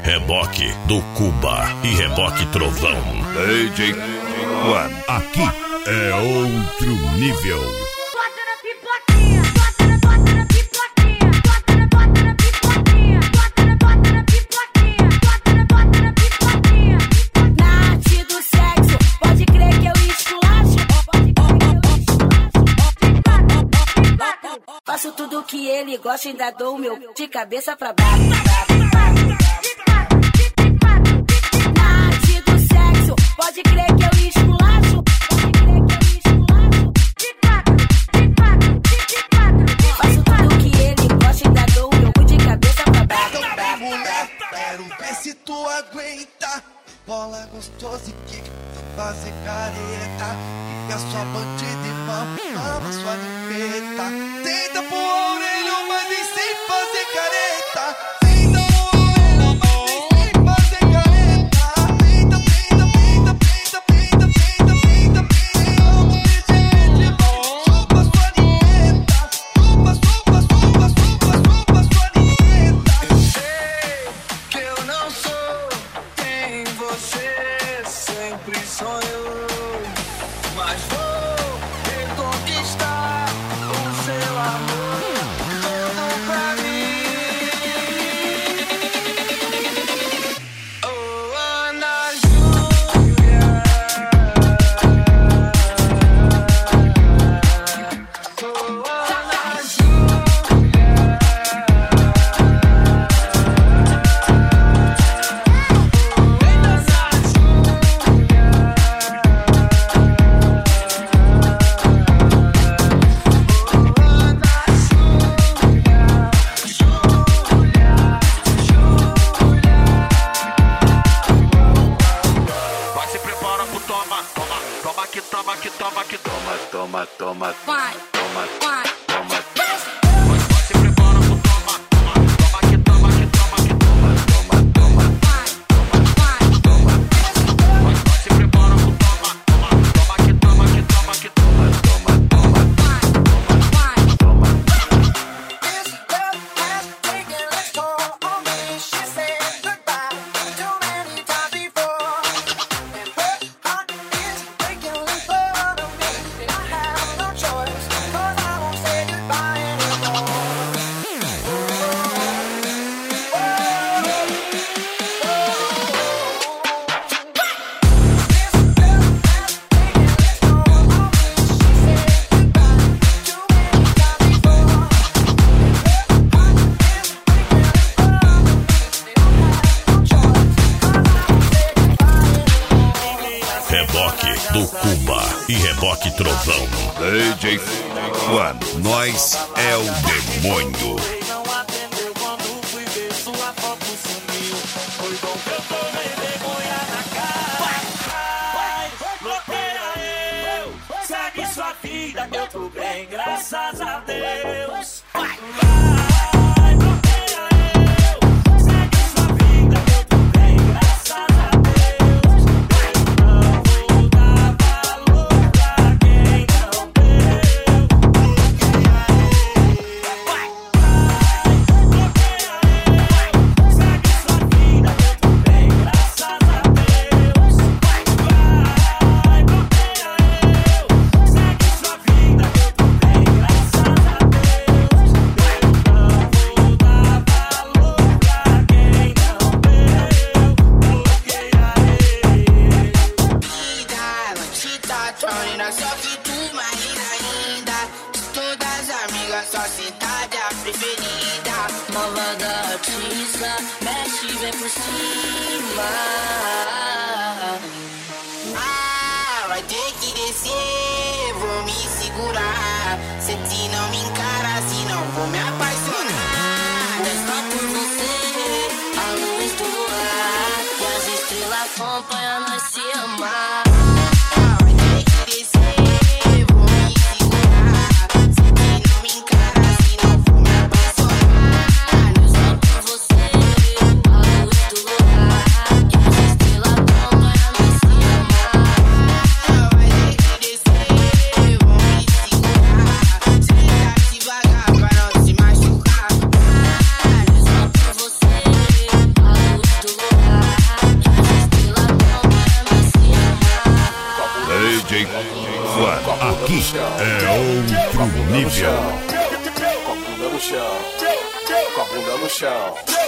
Reboque do Cuba e Reboque Trovão. DJ One. Aqui é outro nível. Bota na pipoquinha, bota na pipoquinha, bota na pipoquinha, bota na pipoquinha, bota na pipoquinha. Na arte do sexo, pode crer que eu esculacho, pode crer que eu esculacho. Faço tudo que ele gosta, ainda dou o meu de cabeça pra baixo. Pode crer que eu esculacho, pode crer que eu esculacho. De quatro. Faço tudo que ele gosta, ainda dou o meu cu de cabeça pra baixo. Mulher, quero ver se tu aguenta. Bola gostosa e que fazer careta. Fica sua bandida e mama sua limpeta. Tenta pro orelho, mas nem sem fazer careta. Toma. Vai. Reboque do Cuba e Reboque Trovão. DJ One, nós é o demônio. Não atendeu quando fui ver sua foto sumiu. Foi bom que eu tomei vergonha na cara. Vai, bloqueia eu. Segue sua vida que eu tô bem, graças a Deus. Vai, bloqueia eu. Segue sua vida que eu tô bem, graças a Deus. Só cidade a preferida. Malvada artista, mexe e vem por cima. Vai ter que descer, vou me segurar. Se não me encara, senão vou me apaixonar. É só por você, a luz do luar e as estrelas acompanham nós se amar. Do Aqui é outro nível. Com a bunda no chão, com a bunda no chão.